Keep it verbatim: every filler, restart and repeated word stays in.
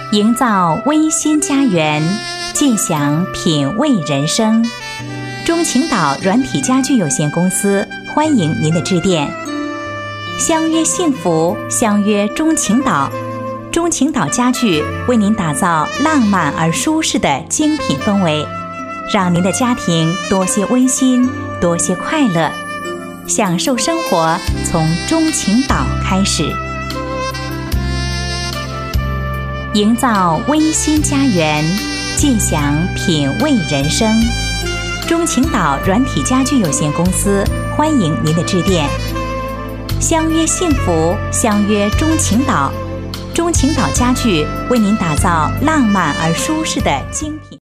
营造温馨家园，尽享品味人生。钟情岛软体家具有限公司欢迎您的致电。相约幸福，相约钟情岛。钟情岛家具为您打造浪漫而舒适的精品氛围，让您的家庭多些温馨，多些快乐。享受生活，从钟情岛开始。营造温馨家园，尽享品味人生。钟情岛软体家具有限公司欢迎您的致电。相约幸福，相约钟情岛。钟情岛家具为您打造浪漫而舒适的精品。